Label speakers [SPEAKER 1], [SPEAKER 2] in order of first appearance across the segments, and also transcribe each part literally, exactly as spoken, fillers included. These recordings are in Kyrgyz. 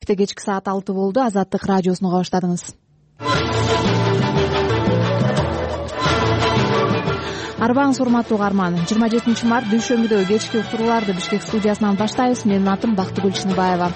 [SPEAKER 1] бишкекте кечки саат алты болду. Азаттык радиосуну уга баштадыңыз. Арбаңыз урматтуу угарман. жыйырма жетинчи март дүйшөмбүдө кечки уктурууларды Бишкек студиясынан баштайбыз. Менин атым Бактыгүл Чыныбаева.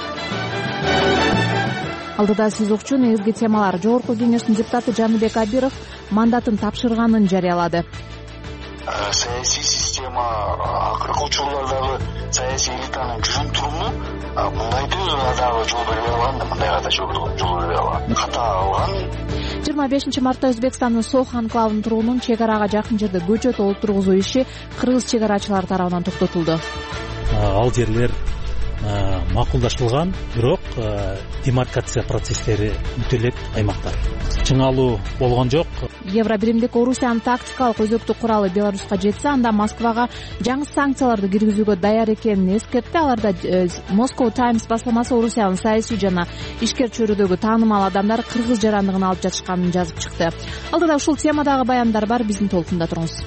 [SPEAKER 1] Алдыда сиз укчу негизги темалар. Жогорку кеңештин депутаты Жаныбек Абиров мандатын тапшырганын жарыялады.
[SPEAKER 2] Саясий система акыркы учурлардагы саясий элитанын жыйынтыгы мындайды дагы жол бербей алган, мындайга да жол бербей алган. Ката алган.
[SPEAKER 1] жыйырма бешинчи мартта Өзбекстандын Сох анклавынын тургунун чек арага жакын жерде көчөт олтургузуу иши кыргыз чек арачылары тарабынан токтотулду.
[SPEAKER 3] Ал жерлер макулдашылган, бирок демаркация процесстери өтө элек аймактар. Чыңалуу болгон жок.
[SPEAKER 1] Евробиримдик Орусиянын тактикалык өзөктүк куралы Беларуска жетсе, анда Москвага жаңы санкцияларды киргизүүгө даяр экенин эскертти. Аларда Moscow Times басылмасы Орусиянын саясий жана ишкер чөйрөдөгү таанымал адамдар кыргыз жарандыгын алып жатышканын жазып чыкты. Алдыда ушул темадагы баяндар бар, биздин толкунда туруңуз.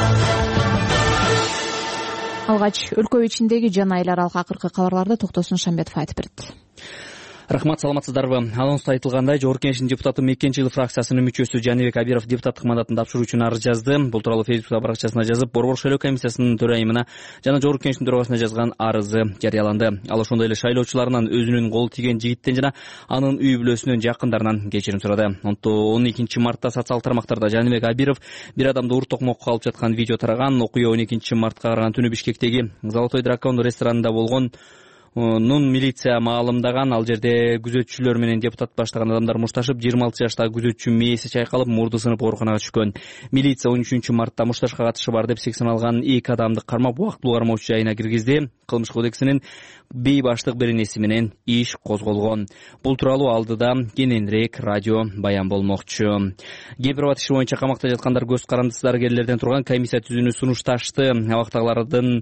[SPEAKER 1] Алгач өлкө ичиндеги жана эл аралык акыркы кабарларды Токтосун Шамбетов айтып берет.
[SPEAKER 4] Рахмат, саламатсыздарбы? Анонста айтылгандай, Жогорку Кеңештин депутаты Мекенчи эл фракциясынын мүчөсү Жаныбек Абиров депутаттык мандатын тапшыруу үчүн арыз жазды. Бул тууралуу Facebook баракчасына жазып, Борбор шайлоо комиссиясынын төрайымына жана Жогорку Кеңештин төрагасына жазган арызы жарыяланды. Ал ошондой эле шайлоочуларынан өзүнүн колу тийген жигиттен жана анын үй бүлөсүнүн жакындарынан кечирим сурады. он экинчи мартта социалдык тармактарда Жаныбек Абиров бир адамды ур токмокко алып жаткан видео тараган. Окуя он экинчи мартка караган түнү Бишкектеги Золотой дракон ресторанында болгон. Нун милиция маалымдаган. Ал жерде күзөтчүлөр менен депутат баштаган адамдар мушташып, жыйырма алты жаштагы күзөтчү мээси чайкалып, мурду сынып ооруканага түшкөн. Милиция он үчүнчү мартта мушташка катышы бар деп сексен алган эки адамды кармап, убактылуу кармоочу жайына киргизди. Кылмыш кодексинин бейбаштык беренеси менен иш козголгон. Бул тууралуу алдыда кененирээк радио баян болмокчу. Кемпир иши боюнча камакта жаткандар көз карандысы дарыгерлерден турган комиссия түзүүнү сунушташты. Абактагылардын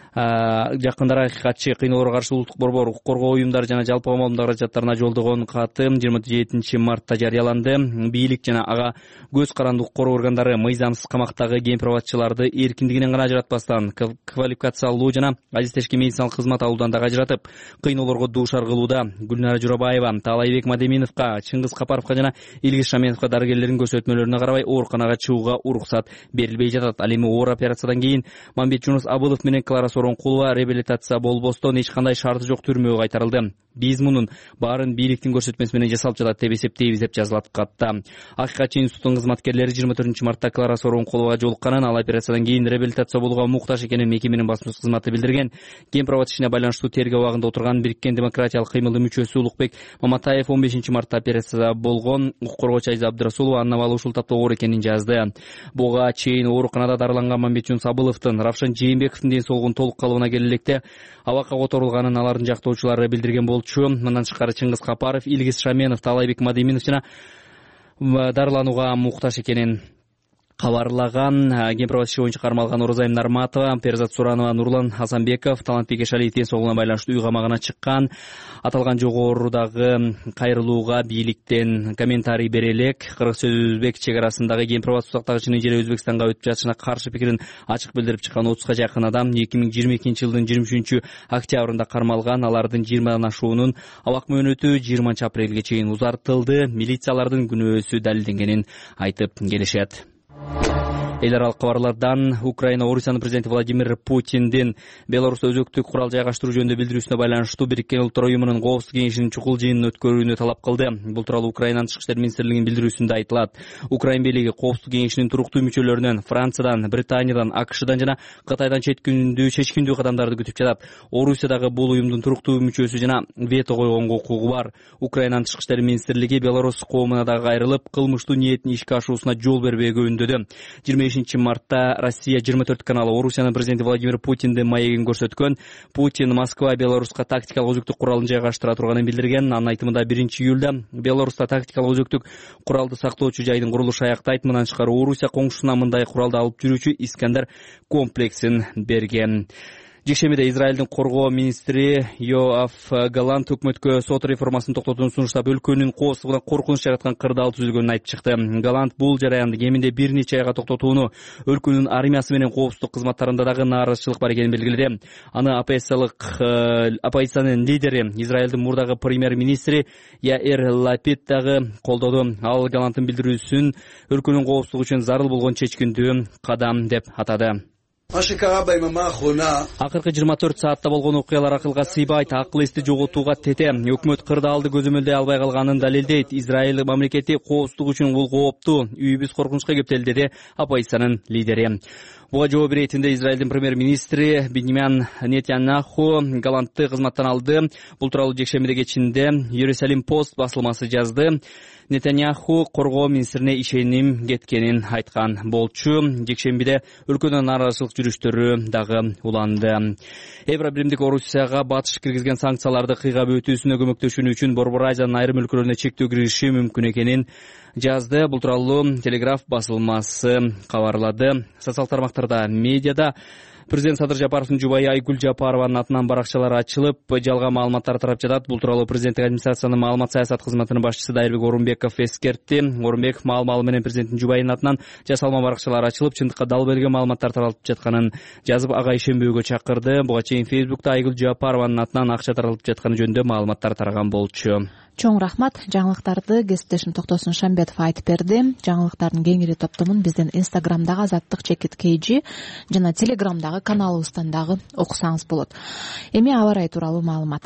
[SPEAKER 4] жакындары акыйкатчы кыйноолорго каршы улуттук борбор, укук коргоо уюмдары жана жалпы коомдун каражаттарына жолдогон каты жыйырма жетинчи мартта жарыяланды. Бийлик жана ага көз каранды укук коргоо органдары мыйзамсыз камактагы кемпир-абадчыларды эркиндигинен гана ажыратпастан квалификациялуу жана адистешки медициналык кызмат алуудан дагы ажыратып, кыйноолорго дуушар кылууда. Гүлнара Журабаева, Таалайбек Мадеминовго, Чыңгыз Капаровго жана Илгиз Шаменовго дарыгерлердин көрсөтмөлөрүнө карабай ооруканага чыгууга уруксат берилбей жатат. Ал эми оор операциядан кийин Мамбет Жунус Абылов менен Клара Соронкулова реабилитация болбостон эч кандай шарты жок түрмөгө кайтарылды. Биз мунун баарын бийликтин көрсөтмөсү менен жасалып жатат деп эсептейбиз деп жазылат катта. Акыйкатчы институттун кызматкерлери жыйырма төртүнчү мартта Клара Соронкуловага жолукканын, ал операциядан кийин реабилитация болууга муктаж экенин мекеменин басмасөз кызматы билдирген. Кемпир-абад ишине байланыштуу тергөө абагында отурган Бириккен демократиялык кыймылдын мүчөсү Улукбек Маматаев он бешинчи мартта операцияда болгон. Укук коргоочу Айза Абдырасулова анын абалы ушул тапта оор экенин жазды. Буга чейин ооруканада дарыланган Мамбет Жунус Абыловдун, Равшан Жээнбековдун ден соолугунун толук калыбына келелекте абакка которулганын алардын жактоочулары билдирген болчу. Мындан тышкары Чыңгыз Капаров, Илгиз Шаменов, Таалайбек Мадеминов жана дарыланууга муктаж экенин кабарлаган. Кемпир-абад иши боюнча кармалган Орозайым Нарматова, Перзат Суранова, Нурлан Хасанбеков, Талантбек Эшалиев ден соолугуна байланыштуу үй камагына чыккан. Аталган жогорудагы кайрылууга бийликтен комментарий бере элек. Кыргыз Өзбек чек арасындагы кемпир-абад сусактагычынын жери Өзбекстанга өтүп жатышына каршы пикирин ачык билдирип чыккан отузга жакын адам эки миң жыйырма экинчи жылдын жыйырма үчүнчү октябрында кармалган. Алардын жыйырмадан ашуунун абак мөөнөтү жыйырманчы апрелге чейин узартылды. Милициялардын күнөөсү далилденгенин айтып келишет. Эл аралык кабарлардан Украина Орусиянын президенти Владимир Путиндин Беларуста өзөктүк курал жайгаштыруу жөнүндө билдирүүсүнө байланыштуу Бириккен Улуттар уюмунун Коопсуздук кеңешинин чукул жыйынын өткөрүүнү талап кылды. Бул тууралуу Украинанын Тышкы иштер министрлигинин билдирүүсүндө айтылат. Украин бийлиги Коопсуздук кеңешинин туруктуу мүчөлөрүнөн Франциядан, Британиядан, АКШдан жана Кытайдан чечкиндүү чечкиндүү кадамдарды күтүп жатат. Орусиядагы бул уюмдун туруктуу мүчөсү жана вето койгонго укугу бар. Украинанын Тышкы иштер министрлиги Беларусь коомуна дагы кайрылып, кылмыштуу ниетин ишке ашуусуна жол бербөөгө үндөдү. жыйырма бешинчи мартта Россия жыйырма төрт каналы Орусиянын президенти Владимир Путиндин маегин көрсөткөн. Путин Москва Беларуска тактикалык өзөктүк куралын жайгаштыра турганын билдирген. Анын айтымында биринчи июлда Беларуста тактикалык өзөктүк куралды сактоочу жайдын курулушу аяктайт. Мындан тышкары Орусия коңшусуна мындай куралды алып жүрүүчү Искандер комплексин берген. Жекшембиде Израилдин коргоо министри Йоав Галант өкмөткө сот реформасын токтотууну сунуштап, өлкөнүн коопсуздугунан коркунуч жараткан кырдаал түзүлгөнүн айтып чыкты. Галант бул жараянды кеминде бир нече айга токтотууну, өлкөнүн армиясы менен коопсуздук кызматтарында дагы нааразычылык бар экенин белгиледи. Аны оппозициялык оппозициянын лидери, Израилдин мурдагы премьер-министри Яир Лапид дагы колдоду. Ал Галанттын билдирүүсүн өлкөнүн коопсуздугу үчүн зарыл болгон чечкиндүү кадам деп атады. Акыркы жыйырма төрт саатта болгон окуялар акылга сыйбайт, акыл эсти жоготууга тете. Өкмөт кырдаалды көзөмөлдөй албай калганын далилдейт. Израиль мамлекети коопсуздук үчүн бул кооптуу, үйүбүз коркунучка кептелди, деди оппозициянын лидери. Буга жооп беретинде Израилдин премьер-министри Биньямин Нетаньяху Галантты кызматтан алды. Бул тууралуу жекшембиде кечинде Иерусалим пост басылмасы жазды. Нетаньяху коргоо министрине ишеним кеткенин айткан болчу. Жекшембиде өлкөдө нааразычылык жүрүштөрү дагы уланды. Евро биримдик Орусияга батыш киргизген санкцияларды кыйгап өтүүсүнө көмөктөшүү үчүн Борбор Азиянын айрым өлкөлөрүнө чектөө кириши мүмкүн экенин жазды. Бул тууралуу Телеграф басылмасы кабарлады. Социалдык тармактарда, медиада Президент Садыр Жапаровдун жубайы Айгүл Жапарованын атынан баракчалар ачылып, жалган маалыматтар тарап жатат. Бул тууралуу президенттик администрациянын маалымат саясат кызматынын башчысы Дайырбек Орунбеков эскертти. Орунбеков маал-маалы менен президенттин жубайынын атынан жасалма баракчалар ачылып, чындыкка дал берген маалыматтар таралып жатканын жазып, ага ишенбөөгө чакырды. Буга чейин Фейсбукта Айгүл Жапарованын атынан акча таралып жатканы жөнүндө маалыматтар тараган болчу.
[SPEAKER 1] Чоң рахмат. Жаңылыктарды кесиптешим Токтосун Шамбетов айтып берди. Жаңылыктардын кеңири топтомун биздин Инстаграмдагы Азаттык чекит kg жана Телеграмдагы каналыбыздан дагы окусаңыз болот. Эми аба ырайы тууралуу маалымат.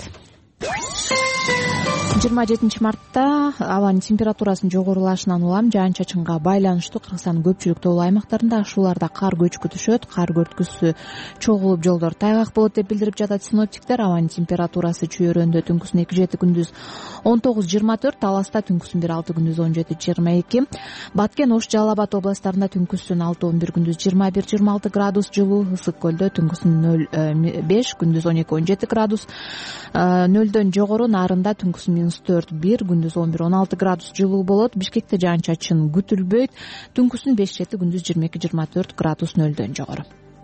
[SPEAKER 1] жыйырма жетинчи мартта абанын температурасынын жогорулашынан улам жаан-чачынга байланыштуу Кыргызстандын көпчүлүк тоолуу аймактарында ашууларда кар көчкү түшөт. Кар көрткүсү чогулуп, жолдор тайгак болот деп билдирип жатат синоптиктер. Абанын температурасы чүйөрөндө түнкүсүн эки жети, күндүз он тогуз жыйырма төрт, Таласта түнкүсүн бир алты, күндүз он жети жыйырма эки, Баткен, Ош, Жалал Абад областарында түнкүсүн алты он бир, күндүз жыйырма бир жыйырма алты градус жылуу. Ысык көлдө түнкүсүн нөл беш, күндүз он эки он жети градус, нөлдөн жогору Нарында түнкүсүн минус төрт бир, күндүз он бир он алты градус жылуу болот. Бишкекте жаан-чачын күтүлбөйт. Түнкүсүн беш жети, күндүз жыйырма эки жыйырма төрт градус, нөлдөн жогору.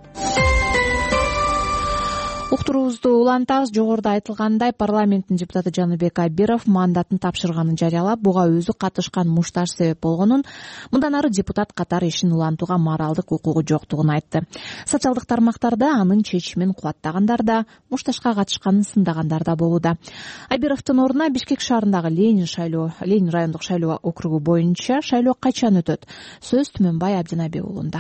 [SPEAKER 1] Уктуруубузду улантабыз. Жогоруда айтылгандай, парламенттин депутаты Жаныбек Абиров мандатын тапшырганын жарыялап, буга өзү катышкан мушташ себеп болгонун, мындан ары депутат катары ишин улантууга моралдык укугу жоктугун айтты. Социалдык тармактарда анын чечимин кубаттагандар да, мушташка катышканын сындагандар да болууда. Абировдун ордуна Бишкек шаарындагы Ленин шайлоо, Ленин райондук шайлоо округу боюнча шайлоо качан өтөт? Сөз Түмөнбай Абдинабек уулунда.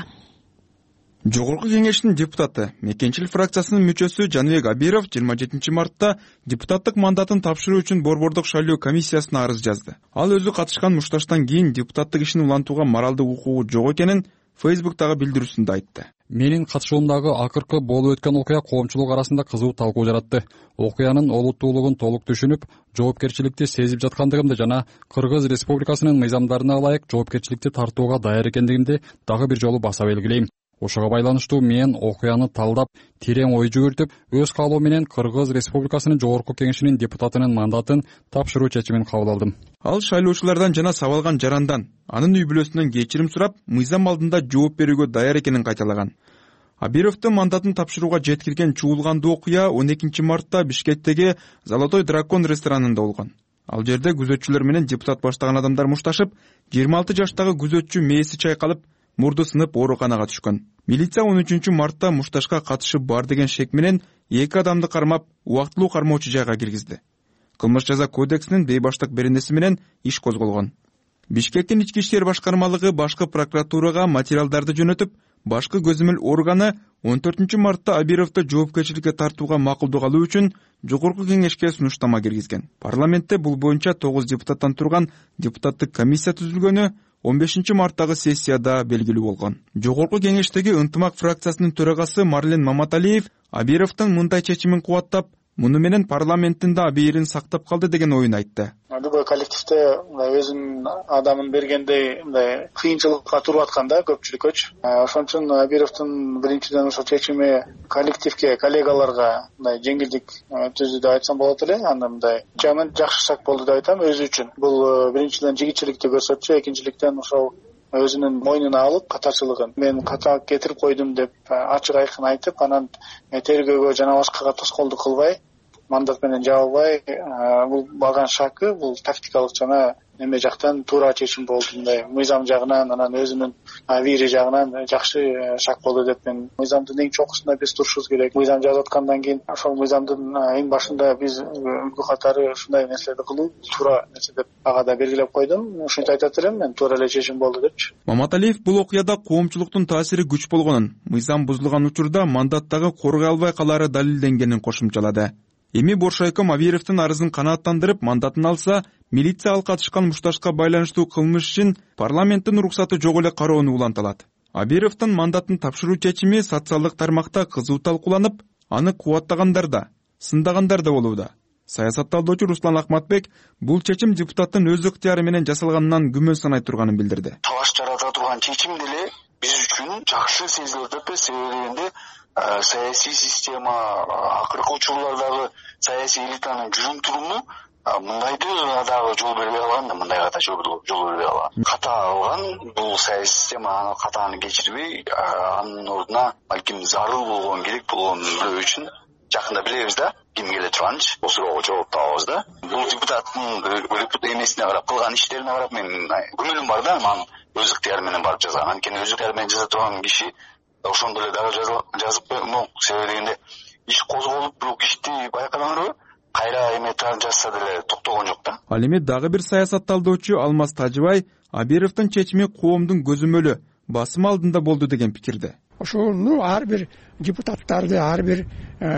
[SPEAKER 5] Жогорку кеңештин депутаты, Мекенчилик фракциясынын мүчөсү Жаныбек Абиров жыйырма жетинчи мартта депутаттык мандатын тапшыруу үчүн Борбордук шайлоо комиссиясына арыз жазды. Ал өзү катышкан мушташтан кийин депутаттык ишин улантууга моралдык укугу жок экенин Фейсбуктагы билдирүүсүндө айтты.
[SPEAKER 6] Менин катышуумдагы акыркы болуп өткөн окуя коомчулук арасында кызуу талкуу жаратты. Окуянын олуттуулугун толук түшүнүп, жоопкерчиликти сезип жаткандыгымды жана Кыргыз Республикасынын мыйзамдарына ылайык жоопкерчиликти тартууга даяр экендигимди дагы бир жолу баса белгилейм. Ошого байланыштуу мен окуяны талдап, терең ой жүгүртүп, өз каалоо менен Кыргыз Республикасынын жогорку кеңешинин депутатынын мандатын тапшыруу чечимин кабыл алдым.
[SPEAKER 5] Ал шайлоочулардан жана сабалган жарандан, анын үй бүлөсүнөн кечирим сурап, мыйзам алдында жооп берүүгө даяр экенин кайталаган. Абировдун мандатын тапшырууга жеткирген чуулгандуу окуя он экинчи мартта Бишкектеги Золотой дракон ресторанында болгон. Ал жерде күзөтчүлөр менен депутат баштаган адамдар мушташып, жыйырма алты жаштагы күзөтчү мээси чайкалып, мурду сынып ооруканага түшкөн. Милиция он үчүнчү мартта мушташка катышы бар деген шек менен эки адамды кармап, убактылуу кармоочу жайга киргизди. Кылмыш жаза кодексинин бейбаштык беренеси менен иш козголгон. Бишкектин ички иштер башкармалыгы башкы прокуратурага материалдарды жөнөтүп, башкы көзөмөл органы он төртүнчү мартта Абировду жоопкерчиликке тартууга макулдук алуу үчүн жогорку кеңешке сунуштама киргизген. Парламентте бул боюнча тогуз депутаттан турган депутаттык комиссия түзүлгөнү он бешинчи марттагы сессияда белгилүү болгон. Жогорку кеңештеги Ынтымак фракциясынын төрагасы Марлен Маматалиев Абировдун мындай чечимин кубаттап, муну менен парламенттин да абийирин сактап калды деген оюн айтты.
[SPEAKER 2] Любой коллективде өзүнүн адамын бергендей мындай кыйынчылыкка туруп атканда көпчүлүккөчү. Ошон үчүн Абировдун биринчиден ошо чечими коллективге, коллегаларга мындай жеңилдик түздү деп айтсам болот эле. Анда мындай жаман жакшы шаг болду деп айтам өзү үчүн. Бул биринчиден жигитчиликти көрсөтчү, экинчиликтен ошол өзүнүн мойнуна алып катарчылыгын мен ката кетирип койдум деп ачык айкын айтып, анан тергөөгө жана башкага тоскоолдук кылбай, мандат менен жабылбай, бул баган шакы бул тактикалык жана неме жактан туура чечим болду. Мындай мыйзам жагынан, анан өзүнүн вири жагынан жакшы шак болду деп мен мыйзамдын эң чокусунда биз турушубуз керек. Мыйзам жазып аткандан кийин ошол мыйзамдын эң башында биз үлгү катары ушундай нерселерди кылуу туура нерсе деп ага да белгилеп койдум. Ушинтип айтат элем мен, туура эле чечим болду депчи.
[SPEAKER 5] Маматалиев бул окуяда коомчулуктун таасири күч болгонун, мыйзам бузулган учурда мандаттагы коргой албай калаары далилденгенин кошумчалады. Эми Боршайком Абировдун арызын канааттандырып мандатын алса, милиция ал катышкан мушташка байланыштуу кылмыш үчүн парламенттин уруксаты жок эле кароону улантылат. Абировдун мандатын тапшыруу чечими социалдык тармакта кызуу талкууланып, аны кубаттагандар да, сындагандар да болууда. Саясатталдоочу Руслан Акматбек бул чечим депутаттын өз ыктыяры менен жасалганынан күмөн санай турганын билдирди.
[SPEAKER 2] Талаш жарата турган чечим деле биз үчүн жакшы сезилип атат. Себеби саясий система, акыркы учурлардагы саясий элитанын жүрүм-туруму мындайды дагы жол бербей калган да, мындайга да жол бербей калган. Ката алган бул саясий система аны катаны кечирбей, анын ордуна балким зарыл болгон, керек болгон үчүн жакында билебиз да, ким келе турганынчы, бул суроого жооп табабыз да. Бул депутаттын депутат эмесине карап кылган иштерине карап мен күмөнүм бар да, анын өз ыктыяры менен барып жазган. Анткени өз ыктыяры менен жаза турган киши ошондо эле дагы жазып коймок. Себеби дегенде иш козголуп, бирок ишти байкадыңарбы? Кайра эме жазса деле токтогон жок да.
[SPEAKER 5] Ал эми дагы бир саясатталдоочу Алмаз Тажыбай Абировдун чечими коомдун көзөмөлү, басым алдында болду деген пикирде.
[SPEAKER 7] Ошону ар бир депутаттарды, ар бир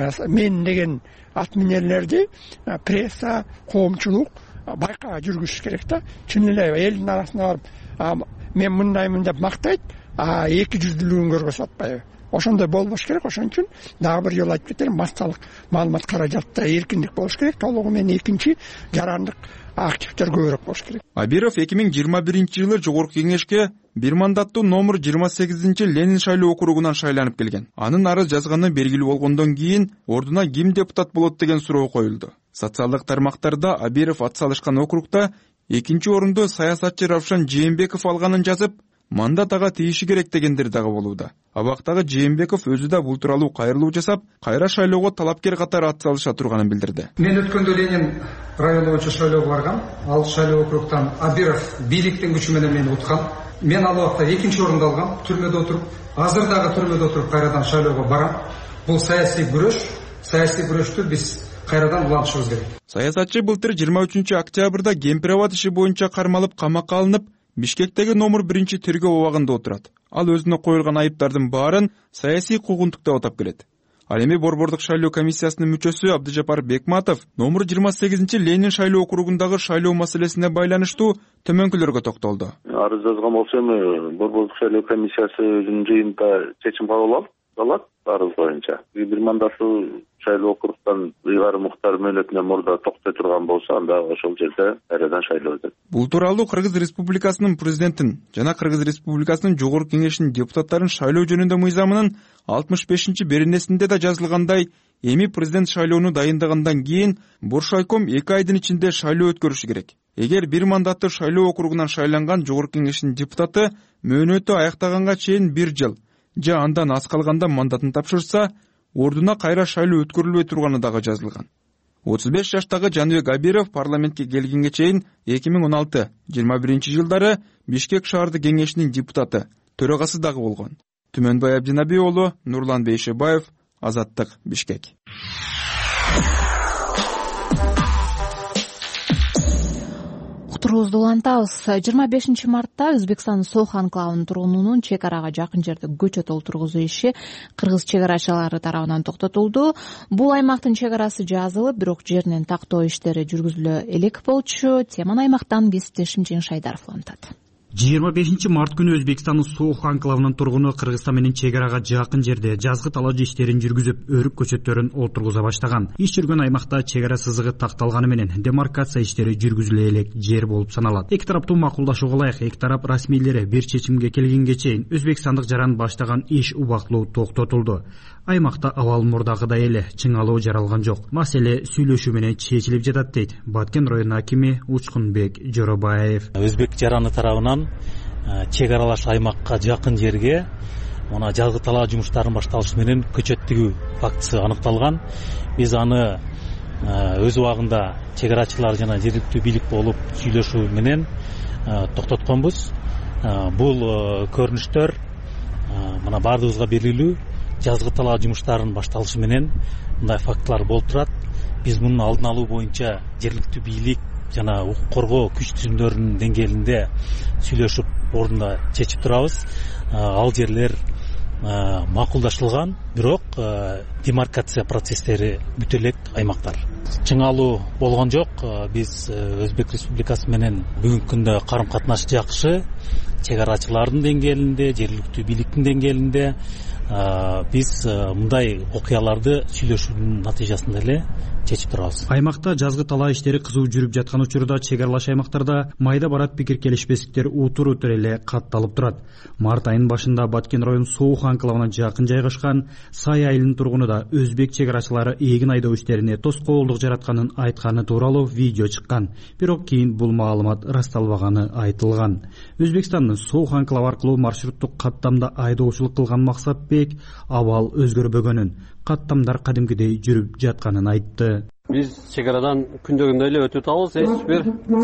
[SPEAKER 7] мен деген атминерлерди пресса, коомчулук байка жүргүзүш керек да. Чын эле элдин арасына барып мен мындаймын деп мактайт, а эки жүздүүлүгүн көргөзүп атпайбы? Ошондой болбош керек. Ошон үчүн дагы бир жолу айтып кетем, массалык маалымат каражатта эркиндик болуш керек. Толугу менен экинчи жарандык активдер көбүрөөк болуш керек.
[SPEAKER 5] Абиров эки миң жыйырма биринчи жылы Жогорку Кеңешке бир мандаттуу номер жыйырма сегизинчи Ленин шайлоо округунан шайланып келген. Анын арыз жазганы белгилүү болгондон кийин ордуна ким депутат болот деген суроо коюлду. Социалдык тармактарда Абиров атсалышкан округда экинчи орунду саясатчы Равшан Жээнбеков алганын жазып, мандат ага тийиши керек дегендер дагы болууда. Абактагы Жээнбеков өзү да бул тууралуу кайрылуу жасап, кайра шайлоого талапкер катары атсалыша турганын билдирди.
[SPEAKER 8] Мен өткөндө Ленин району боюнча шайлоого баргам. Ал шайлоо округтан Абиров бийликтин күчү менен мени уткан. Мен ал убакта экинчи орунду алгам, түрмөдө отуруп, азыр дагы түрмөдө отуруп кайрадан шайлоого барам. Бул саясий күрөш, саясий күрөштү биз кайрадан улантышыбыз керек.
[SPEAKER 5] Саясатчы былтыр жыйырма үчүнчү октябрда Кемпирабад иши боюнча кармалып камакка алынып, Бишкектеги номер биринчи тергөө абагында отурат. Ал өзүнө коюлган айыптардын баарын саясий куугунтук деп атап келет. Ал эми Борбордук шайлоо комиссиясынын мүчөсү Абдыжапар Бекматов номер жыйырма сегизинчи Ленин шайлоо округундагы шайлоо маселесине байланыштуу төмөнкүлөргө токтолду.
[SPEAKER 9] Арыз жазган болсо эми Борбордук шайлоо комиссиясы өзүнүн жыйынында чечим кабыл алат арыз боюнча. Бир мандаттуу шайлоо округтан ыйгары муктар мөөнөтүнөн мурда токтой турган болсо, анда ошол жерде кайрадан шайлоо өтөт.
[SPEAKER 5] Бул тууралуу Кыргыз Республикасынын президентин жана Кыргыз Республикасынын Жогорку Кеңешинин депутаттарын шайлоо жөнүндө мыйзамынын алтымыш бешинчи беренесинде да жазылгандай, эми президент шайлоону дайындагандан кийин Боршайком эки айдын ичинде шайлоо өткөрүшү керек. Эгер бир мандаттуу шайлоо округунан шайланган Жогорку Кеңешинин депутаты мөөнөтү аяктаганга чейин бир жыл же андан аз калганда мандатын тапшырса, ордуна кайра шайлоо өткөрүлбөй турганы дагы жазылган. отуз беш жаштагы Жаныбек Абиров парламентке келгенге чейин эки миң он алты жыйырма биринчи жылдары Бишкек шаардык кеңешинин депутаты, төрагасы дагы болгон. Түмөнбай Абдинаби уулу, Нурлан Бейшебаев, Азаттык, Бишкек.
[SPEAKER 1] Уктуруубузду улантабыз. жыйырма бешинчи мартта Өзбекстандын Сох анклавынын тургунунун чек арага жакын жерде көчөт олтургузуу иши кыргыз чек арачылары тарабынан токтотулду. Бул аймактын чек арасы жазылып, бирок жеринен тактоо иштери жүргүзүлө элек болчу. Теманы аймактан кесиптешим Жеңиш Шайдаров улантат.
[SPEAKER 10] жыйырма бешинчи март күнү Өзбекстандын Сох анклавынын тургуну Кыргызстан менен чек арага жакын жерде жазгы талаажы иштерин жүргүзүп, өрүк көчөттөрүн олтургуза баштаган. Иш жүргөн аймакта чек ара сызыгы такталганы менен демаркация иштери жүргүзүлө элек жер болуп саналат. Эки тараптуу макулдашууга ылайык эки тарап расмийлери бир чечимге келгенге чейин өзбекстандык жаран баштаган иш убактылуу токтотулду. Аймакта абал мурдагыдай эле чыңалуу жаралган жок. Маселе сүйлөшүү менен чечилип жатат дейт Баткен районунун акими Учкунбек Жоробаев.
[SPEAKER 3] Өзбек жараны тарабынан чек аралаш аймакка жакын жерге мына жазгы талаа жумуштарынын башталышы менен көчөт тигүү фактысы аныкталган. Биз аны өз убагында чек арачылар жана жергиликтүү бийлик болуп сүйлөшүү менен токтотконбуз. Бул көрүнүштөр мына баардыгыбызга белгилүү жазгы талаа жумуштарынын башталышы менен мындай фактылар болуп турат. Биз мунун алдын алуу боюнча жергиликтүү бийлик жана укук коргоо күч түзүмдөрүнүн деңгээлинде сүйлөшүп ордунда чечип турабыз. Ал жерлер макулдашылган, бирок демаркация процесстери бүтө элек аймактар. Чыңалуу болгон жок. Биз Өзбек Республикасы менен бүгүнкү күндө карым катнаш жакшы. Чек арачылардын деңгээлинде, жергиликтүү бийликтин деңгээлинде биз мындай окуяларды сүйлөшүүнүн натыйжасында эле чечип турабыз.
[SPEAKER 10] Аймакта жазгы талаа иштери кызуу жүрүп жаткан учурда чек аралаш аймактарда майда барат пикир келишпестиктер утур утур эле катталып турат. Март айынын башында Баткен район Соух анклавына жакын жайгашкан Сай айылынын тургуну да өзбек чек арачылары эгин айдоо иштерине тоскоолдук жаратканын айтканы тууралуу видео чыккан. Бирок кийин бул маалымат ырасталбаганы айтылган. Өзбекстандын Соух анклавы аркылуу маршруттук каттамда айдоочулук кылган Максатбек абал өзгөрбөгөнүн, каттамдар кадимкидей жүрүп жатканын айтты.
[SPEAKER 11] Биз чек арадан күндөгүндөй эле өтүп атабыз, эч бир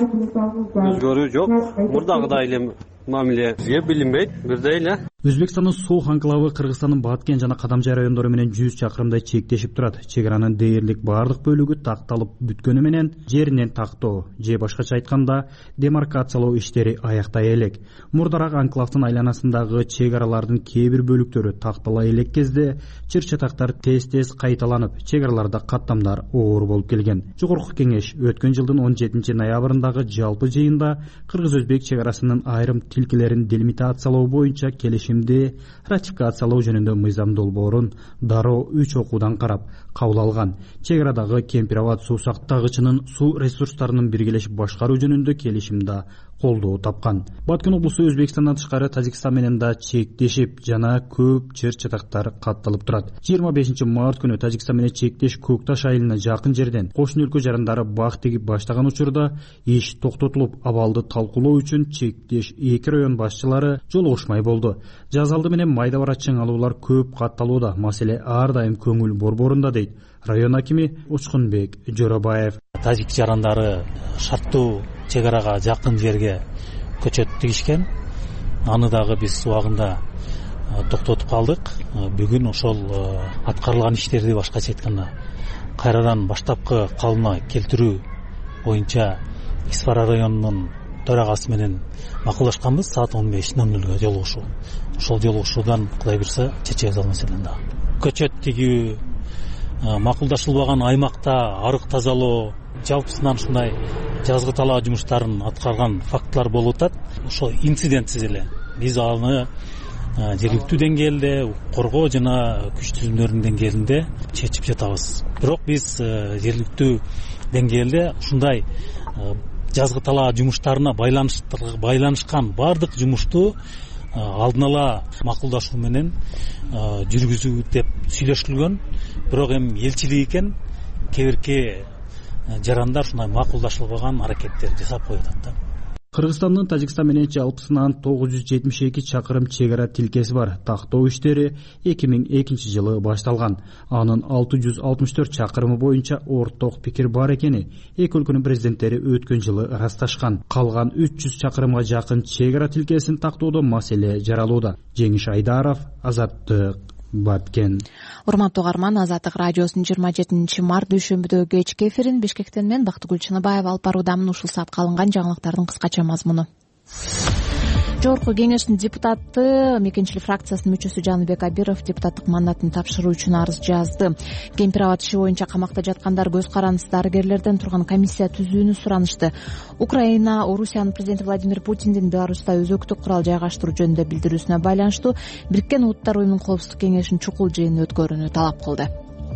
[SPEAKER 11] өзгөрүү жок. Мурдагыдай эле мамиле бизге билинбейт, бирдей эле.
[SPEAKER 10] Өзбекстандын Соух анклавы Кыргызстандын Баткен жана Кадамжай райондору менен жүз чакырымдай чектешип турат. Чек аранын дээрлик баардык бөлүгү такталып бүткөнү менен жеринен тактоо же башкача айтканда демаркациялоо иштери аяктай элек. Мурдараак анклавдын айланасындагы чек аралардын кээ бир бөлүктөрү тактала элек кезде чыр-чатактар тез-тез кайталанып, чек араларда каттамдар оор болуп келген. Жогорку кеңеш өткөн жылдын он жетинчи ноябрындагы жалпы жыйында кыргыз-өзбек чек арасынын айрым тилкелерин делимитациялоо боюнча келишимди ратификациялоо жөнүндө мыйзам долбоорун дароо үч окуудан карап кабыл алган. Чек арадагы Кемпир-Абад суу сактагычынын суу ресурстарынын биргелешип башкаруу жөнүндө келишимде колдоо тапкан. Баткен облусу Өзбекстандан тышкары Тажикстан менен да чектешип жана көп чыр-чатактар катталып турат. жыйырма бешинчи март күнү Тажикстан менен чектеш Көк Таш айылына жакын жерден кошуна өлкө жарандары бак тигип баштаган учурда иш токтотулуп, абалды талкуулоо үчүн чектеш эки район башчылары жолугушмай болду. Жаз алды менен майда барат чыңалуулар көп катталууда. Маселе ар дайым көңүл борборунда дейт район акими Учкунбек Жоробаев.
[SPEAKER 3] Тажик жарандары шарттуу чек арага жакын жерге көчөт тигишкен. Аны дагы биз убагында токтотуп калдык. Бүгүн ошол аткарылган иштерди башкача айтканда кайрадан баштапкы калыбына келтирүү боюнча Исфара районунун төрагасы менен макулдашканбыз. Саат он беш ноль нөлгө жолугушуу. Ошол жолугушуудан Кудай буйрса чечебиз ал маселени да. Көчөт тигүү, макулдашылбаган аймакта арык тазалоо, жалпысынан ушундай жазгы талаа жумуштарын аткарган фактылар болуп атат. Ошо инцидентсиз эле биз аны жергиликтүү деңгээлде, коргоо жана күч түзүмдөрүнүн деңгээлинде чечип жатабыз. Бирок биз жергиликтүү деңгээлде ушундай жазгы талаа жумуштарына байланышкан баардык жумушту алдын ала макулдашуу менен жүргүзүү деп сүйлөшүлгөн. Бирок эми элчилик экен кээ бирки жарандар ушундай макулдашылбаган аракеттер жасап коюп атат да.
[SPEAKER 10] Кыргызстандын Тажикстан менен жалпысынан тогуз жүз жетимиш эки чакырым чек ара тилкеси бар. Тактоо иштери эки миң экинчи жылы башталган. Анын алты жүз алтымыш төрт чакырымы боюнча орток пикир бар экени эки өлкөнүн президенттери өткөн жылы ырасташкан. Калган үч жүз чакырымга жакын чек ара тилкесин тактоодо маселе жаралууда. Жеңиш Айдаров, Азаттык, Баткен.
[SPEAKER 1] Урматтуу угарман, Азаттык радиосунун жыйырма жетинчи март дүйшөмбүдөгү кечки эфирин Бишкектен мен Бактыгүл Чыныбаева алып баруудамын. Ушул саатка алынган жаңылыктардын кыскача мазмуну. Жогорку кеңештин депутаты, Мекенчилик фракциясынын мүчөсү Жаныбек Абиров депутаттык мандатын тапшыруу үчүн арыз жазды. Кемпир-Абад иши боюнча камакта жаткандар көз карандысыз дарыгерлерден турган комиссия түзүүнү суранышты. Украина Орусиянын президенти Владимир Путиндин Беларуста өзөктүк курал жайгаштыруу жөнүндө билдирүүсүнө байланыштуу Бириккен Улуттар уюмунун коопсуздук кеңешинин чукул жыйынын өткөрүүнү талап кылды.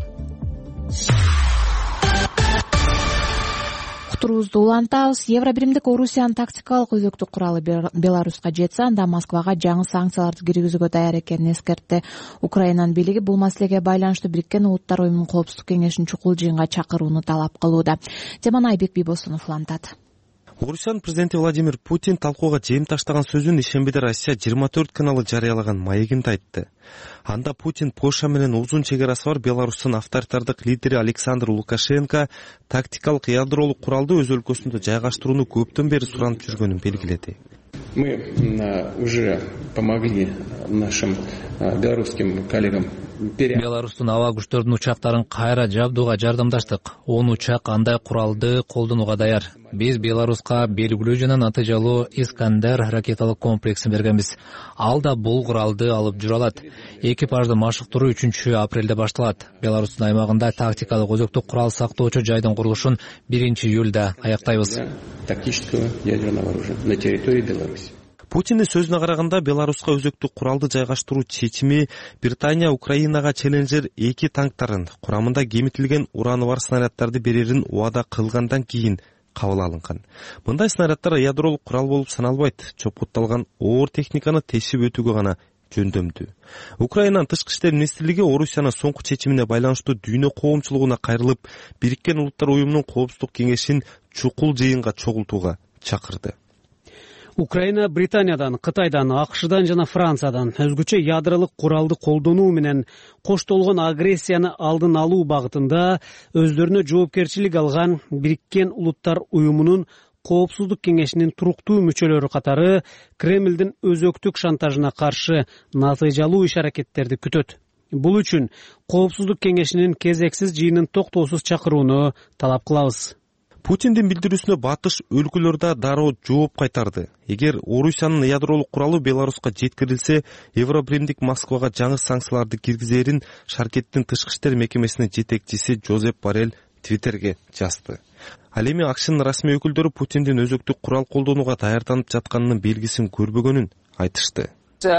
[SPEAKER 1] Турубузду улантабыз. Евробиримдик Орусиянын тактикалык өзөктүк куралы Беларуска жетсе, анда Москвага жаңы санкцияларды киргизүүгө даяр экенин эскертти. Украинанын бийлиги бул маселеге байланыштуу Бириккен Улуттар уюмунун коопсуздук кеңешинин чукул жыйынга чакырууну талап кылууда. Теманы Айбек Бийбосунов улантат.
[SPEAKER 12] Орусиянын президенти Владимир Путин талкууга жем таштаган сөзүн ишембиде Россия жыйырма төрт каналы жарыялаган маегинде айтты. Анда Путин Польша менен узун чегерасы бар Беларустун авторитардык лидери Александр Лукашенко тактикалык ядролук куралды өз өлкөсүндө жайгаштырууну көптөн бери суранып жүргөнүн белгиледи.
[SPEAKER 13] Мы уже помогли нашим белорусским коллегам.
[SPEAKER 14] Беларустун аба күчтөрүнүн учактарын кайра жабдууга жардамдаштык. он учак андай куралды колдонууга даяр. Биз Беларуска белгилүү жана натыйжалуу Искандер ракеталык комплексин бергенбиз. Ал да бул куралды алып жүрө алат. Экипажды машыктыруу үчүнчү апрелде башталат. Беларустун аймагында тактикалык өзөктүк курал сактоочу жайдын курулушун биринчи июлда аяктайбыз.
[SPEAKER 13] Тактического ядерного оружия на территории Беларуси.
[SPEAKER 12] Путиндин сөзүнө караганда Беларуска өзөктүк куралды жайгаштыруу чечими Британия Украинага Челленджер эки танктарын курамында кемитилген ураны бар снаряддарды берерин убада кылгандан кийин кабыл алынган. Мындай снаряддар ядролук курал болуп саналбайт. Чопутталган оор техниканы тешип өтүүгө гана жөндөмдүү. Украинанын тышкы иштер министрлиги Орусиянын соңку чечимине байланыштуу дүйнө коомчулугуна кайрылып, Бириккен Улуттар уюмунун Коопсуздук кеңешин чукул жыйынга чогултууга чакырды.
[SPEAKER 15] Украина Британиядан, Кытайдан, АКШдан жана Франциядан өзгөчө ядролук куралды колдонуу менен коштолгон агрессияны алдын алуу багытында өздөрүнө жоопкерчилик алган Бириккен Улуттар уюмунун Коопсуздук кеңешинин туруктуу мүчөлөрү катары Кремлдин өзөктүк шантажына каршы натыйжалуу иш-аракеттерди күтөт. Бул үчүн Коопсуздук кеңешинин кезексиз жыйынын токтоосуз чакырууну талап кылабыз.
[SPEAKER 12] Путиндин билдирүүсүнө батыш өлкөлөр да дароо жооп кайтарды. Эгер Орусиянын ядролук куралы Беларуска жеткирилсе, Евробримдик Москвага жаңы санкцияларды киргизерин Шаркеттин тышкы иштер мекемесинин жетекчиси Жозеп Боррелл Твиттерге жазды. Ал эми АКШнын расмий өкүлдөрү Путиндин өзөктүк курал колдонууга даярданып жатканынын белгисин көрбөгөнүн айтышты.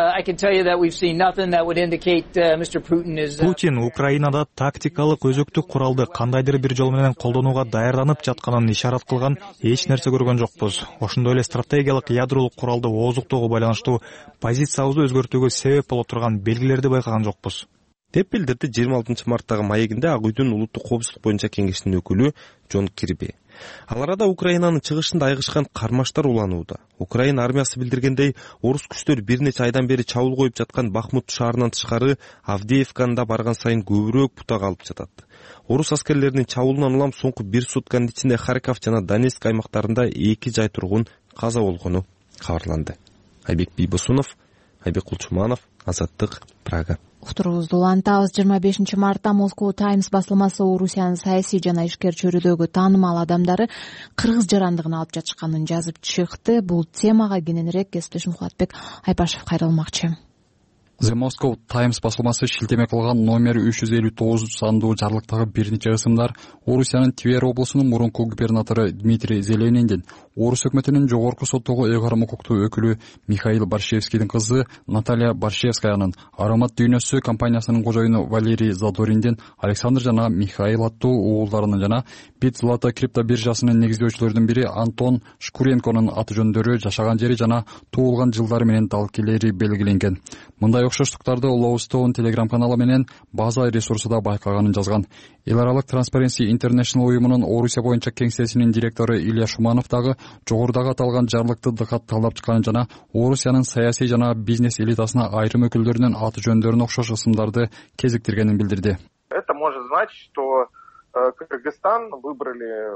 [SPEAKER 10] Путин Украинада тактикалык өзөктүк куралды кандайдыр бир жол менен колдонууга даярданып жатканын ишарат кылган эч нерсе көргөн жокпуз. Ошондой эле стратегиялык ядролук куралды ооздуктоого байланыштуу позициябызды өзгөртүүгө себеп боло турган белгилерди байкаган жокпуз,
[SPEAKER 12] деп билдирди жыйырма алтынчы марттагы маегинде Ак үйдүн улуттук коопсуздук боюнча кеңешинин өкүлү Джон Кирби. Ал арада Украинанын чыгышында айгышкан кармаштар уланууда. Украина армиясы билдиргендей, орус күчтөр бир нече айдан бери чабуул коюп жаткан Бахмут шаарынан тышкары Авдеевкада барган сайын көбүрөөк бутак алып жатат. Орус аскерлеринин чабуулунан улам соңку бир сутканын ичинде Харьков жана Донецк аймактарында эки жай тургун каза болгону кабарланды. Айбек Бийбосунов, Айбек Кулчуманов, Азаттык, Прага.
[SPEAKER 1] Уктуруубузду улантабыз. жыйырма бешинчи мартта Moscow Times басылмасы Орусиянын саясий жана ишкер чөйрөдөгү таанымал адамдары кыргыз жарандыгын алып жатышканын жазып чыкты. Бул темага кененирээк кесиптешим Мухатбек Айпашев кайрылмакчы.
[SPEAKER 6] The Moscow Times басылмасы шилтеме кылган номер үч жүз элүү тогуз сандуу жарлыктагы бир нече ысымдар Орусиянын Тver облусунун мурунку губернатору Дмитрий Зелениндин, Орус өкмөтүнүн жогорку соттогу ыйгарым укуктуу өкүлү Михаил Борщевскийдин кызы Наталья Борщевскаянын, Аромат дүйнөсү компаниясынын кожоюну Валерий Задориндин, Александр жана Михаил аттуу уулдарынын жана Bit Zlata крипто биржасынын негиздөөчүлөрүнүн бири Антон Шкуренконун аты жөндөрү, жашаган жери жана туулган жылдары менен далилдери белгиленген. Мындай окшоштуктарды Lowstone Telegram каналы менен база ресурсуда байкаганын жазган. Эл аралык Transparency International уюмунун Орусия боюнча кеңсесинин директору Илья Шуманов дагы жогорудагы аталган жарлыкты катталып чыкканын жана Орусиянын саясий жана бизнес элитасына айрым өкүлдөрүнүн аты жөндөрүнө окшош ысымдарды кезиктиргенин билдирди.
[SPEAKER 16] Это может значить, что Кыргызстан выбрали.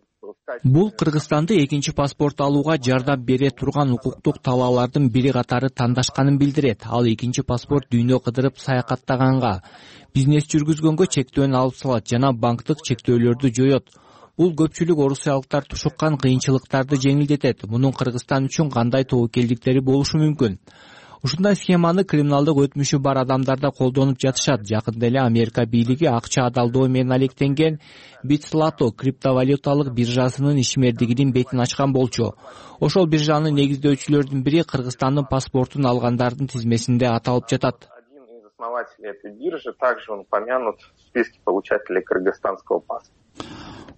[SPEAKER 17] Бул Кыргызстанды экинчи паспорт алууга жардам бере турган укуктук талаалардын бири катары тандашканын билдирет. Ал экинчи паспорт дүйнө кыдырып саякаттаганга, бизнес жүргүзгөнгө чектөөнү алып салат жана банктык чектөөлөрдү жоет. Бул көпчүлүк орусиялыктар тушуккан кыйынчылыктарды жеңилдетет. Мунун Кыргызстан үчүн кандай тобокелдиктери болушу мүмкүн? Ушундай схеманы криминалдык өтмүшү бар адамдарда колдонуп жатышат. Жакында эле Америка бийлиги акча адалдоо менен алектенген Bit Zlata криптовалюталык биржасынын ишмердигинин бетин ачкан болчу. Ошол биржанын негиздөөчүлөрүнүн бири Кыргызстандын паспортун алгандардын тизмесинде аталып жатат.
[SPEAKER 16] Один из основателей этой биржи, также он помянут в списке получателей кыргызстанского паспорта.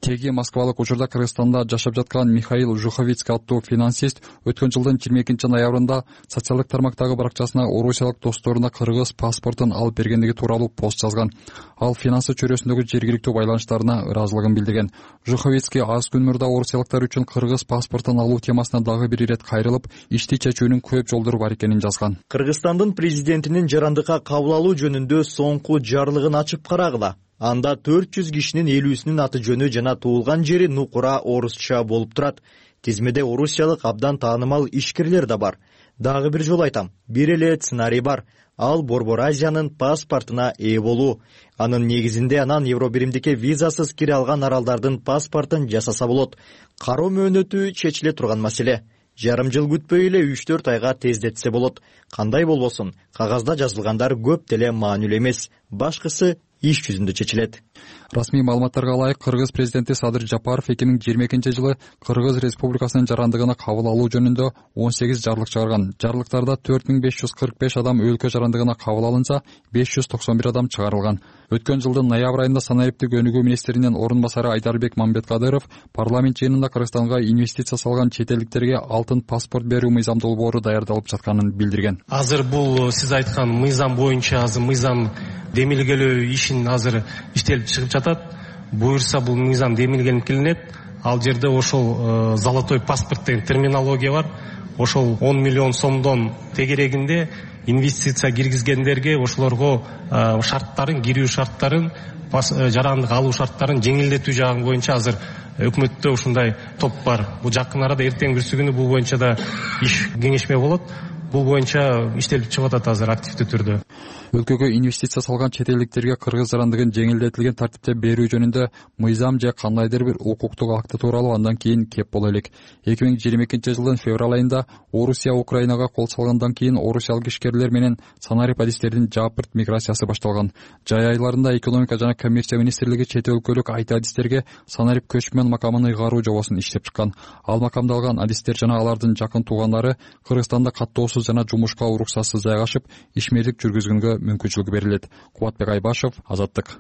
[SPEAKER 6] теги москвалык учурда Кыргызстанда жашап жаткан Михаил Жуховицкий аттуу финансист өткөн жылдын жыйырма экинчи ноябрында социалдык тармактагы баракчасына орусиялык досторуна кыргыз паспортун алып бергендиги тууралуу пост жазган. Ал финансы чөйрөсүндөгү жергиликтүү байланыштарына ыраазылыгын билдирген. Жуховицкий аз күн мурда орусиялыктар үчүн кыргыз паспортун алуу темасына дагы бир ирет кайрылып, ишти чечүүнүн көп жолдору бар экенин жазган.
[SPEAKER 18] Кыргызстандын президентинин жарандыкка кабыл алуу жөнүндө соңку жарлыгын ачып карагыла. Анда төрт жүз кишинин элүүсүнүн аты жөнү жана туулган жери нукура орусча болуп турат. Тизмеде орусиялык абдан таанымал ишкерлер да бар. Дагы бир жолу айтам, бир эле сценарий бар. Ал Борбор Азиянын паспортуна ээ болуу. Анын негизинде анан Евробиримдикке визасыз кире алган аралдардын паспортун жасаса болот. Кароо мөөнөтү чечиле турган маселе. Жарым жыл күтпөй эле үч төрт айга тездетсе болот. Кандай болбосун, кагазда жазылгандар көп деле маанилүү эмес. Башкысы иш жүзүндө чечилет.
[SPEAKER 6] Расмий маалыматтарга ылайык, Кыргыз президенти Садыр Жапаров эки миң жыйырма экинчи жылы Кыргыз Республикасынын жарандыгына кабыл алуу жөнүндө он сегиз жарлык чыгарган. Жарлыктарда төрт миң беш жүз кырк беш адам өлкө жарандыгына кабыл алынса, беш жүз токсон бир адам чыгарылган. Өткөн жылдын ноябрь айында санариптик өнүгүү министринин орун басары Айдарбек Мамбеткадыров парламент жыйынында Кыргызстанга инвестиция салган чет элдиктерге алтын паспорт берүү мыйзам долбоору даярдалып жатканын билдирген.
[SPEAKER 19] Азыр бул сиз айткан мыйзам боюнча азыр мыйзам демилгелөө ишин азыр иштелип чыгып жатат. Буюрса бул мыйзам демилгелип келинет. Ал жерде ошол золотой паспорт деген терминология бар. Ошол он миллион сомдон тегерегинде инвестиция киргизгендерге ошолорго шарттарын, кирүү шарттарын, жарандык алуу шарттарын жеңилдетүү жагы боюнча азыр өкмөттө ушундай топ бар. Бул жакын арада эртең бүрсү күнү бул боюнча да иш кеңешме болот. Бул боюнча иштелип чыгып атат азыр активдүү түрдө.
[SPEAKER 6] Өлкөгө инвестиция салган чет элдиктерге кыргыз жарандыгын жеңилдетилген тартипте берүү жөнүндө мыйзам же кандайдыр бир укуктук акты тууралуу андан кийин кеп боло элек. эки миң жыйырма экинчи жылдын февраль айында Орусия Украинага кол салгандан кийин орусиялык ишкерлер менен санарип адистердин жапырт миграциясы башталган. Жай айларында экономика жана коммерция министрлиги чет өлкөлүк айти адистерге санарип көчмөн макамын ыйгаруу жобосун иштеп чыккан. Ал макамда алган адистер жана алардын жакын туугандары Кыргызстанда каттоосуз жана жумушка уруксатсыз жайгашып, ишмерлик жүргүзгөнгө мүмкүнчүлүк берилет. Кубатбек Айбашев, Азаттык.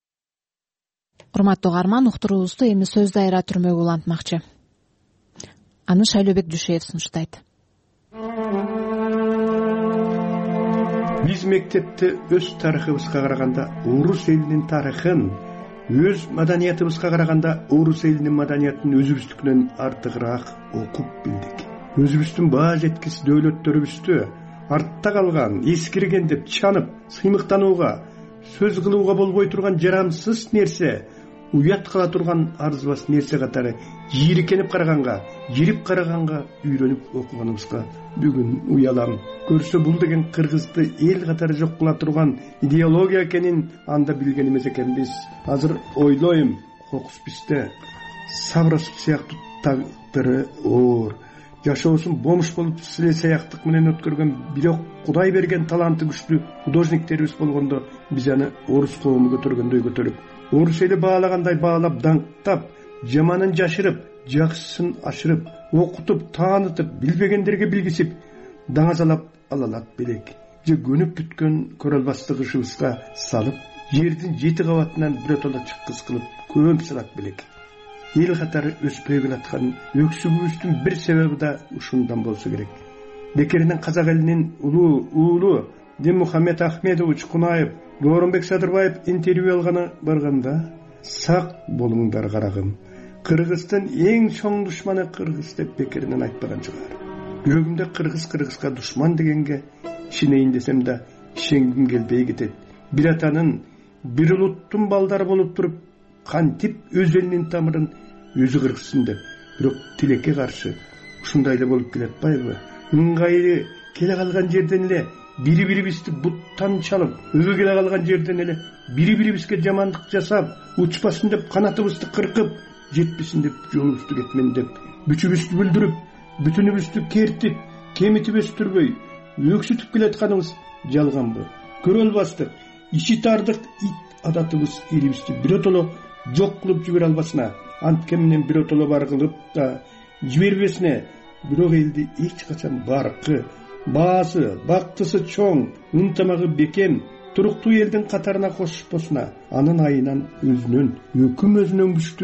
[SPEAKER 1] Урматтуу угарман, уктуруубузду эми сөз дайра түрмөгө улантмакчы. Аны Шайлообек Дүйшөев сунуштайт.
[SPEAKER 20] Биз мектепте өз тарыхыбызга караганда орус элинин тарыхын, өз маданиятыбызга караганда орус элинин маданиятын өзүбүздүкүнөн артыгыраак окуп билдик. Өзүбүздүн баа жеткис дөөлөттөрүбүздү артта калган, эскирген деп чанып, сыймыктанууга, сөз кылууга болбой турган жарамсыз нерсе, уят кыла турган арзыбас нерсе катары жийиркенип караганга, жирип караганга үйрөнүп окуганыбызга бүгүн уялам. Көрсө бул деген кыргызды эл катары жок кыла турган идеология экенин анда билген эмес экенбиз. Азыр ойлойм, кокус бизде Саврасов сыяктуу тагдыры оор, жашоосун бомуш болуп силе саяктык менен өткөргөн, бирок Кудай берген таланты күчтүү художниктерибиз болгондо биз аны орус коому көтөргөндөй көтөрүп, орус эли баалагандай баалап, даңктап, жаманын жашырып, жакшысын ашырып, окутуп, таанытып, билбегендерге билгисип, даңазалап алалат белек. Же көнүп бүткөн көрөлбастык ышыбызга салып, жердин жети кабатынан биротоло чыккыз кылып, көмүп салат белек. Эл катары өспөй келаткан өксүгүбүздүн бир себеби да ушундан болсо керек. Бекеринен казак элинин улуу уулу Динмухаммед Ахмедович Кунаев, Дооронбек Садырбаев интервью алганы барганда, сак болуңдар карагым, Кыргыздын эң чоң душманы кыргыз деп бекеринен айтпаган чыгар. Жүрөгүмдө кыргыз кыргызга душман дегенге ишенейин десем да ишенгим келбей кетет. Бир атанын, бир улуттун балдары болуп туруп, кантип өз элинин тамырын өзү кыргызсын деп, бирок тилекке каршы ушундай эле болуп келатпайбы? Ыңгайы келе калган жерден эле бири-бирибизди буттан чалып, өгө келе калган жерден эле бири-бирибизге жамандык жасап, учпасын деп канатыбызды кыркып, жетпесин деп жолубузду кетмен деп, бүчүбүздү бүлдүрүп, бүтүнүбүздү кертип, кемитип өстүрбөй, өксүтүп келатканыбыз жалганбы? Көрө албастык, ичи тардык ит адатыбыз элибизди биротоло жок кылып жибере албасына, анткен менен биротоло бар кылып да жибербесине, бирок элди эч качан баркы, баасы, бактысы чоң, ынтымагы бекем, туруктуу элдин катарына кошпосуна, анын айынан өзүнөн, өкүм өзүнөн күчтүү,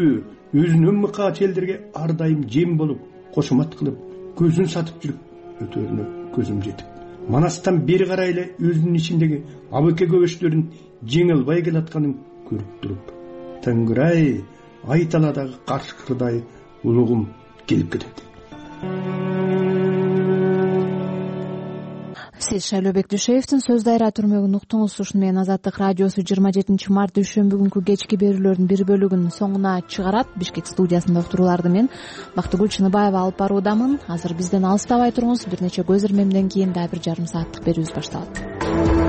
[SPEAKER 20] өзүнөн мыкаат элдерге ар дайым жем болуп кошомат кылып көзүн сатып жүрүп өтөрүнө көзүм жетип, манастан бери карай эле өзүнүн ичиндеги абыке көбөчтөрүн жеңе албай келатканын көрүп туруп, Тангырай айталадагы каршкырдай улугум келип кетет.
[SPEAKER 1] Сиз Шайлообек Дүйшеевдин сөз дайра түрмөгүн уктуңуз. Ушуну менен Азаттык радиосу жыйырма жетинчи март дүйшөмбү күнкү кечки берүүлөрдүн бир бөлүгүнүн соңуна чыгарат. Бишкек студиясында уктурууларды мен Бактыгүл Чыныбаева алып баруудамын. Азыр бизден алыстабай туруңуз. Бир нече көз ирмемден кийин дагы бир жарым сааттык берүүбүз башталат.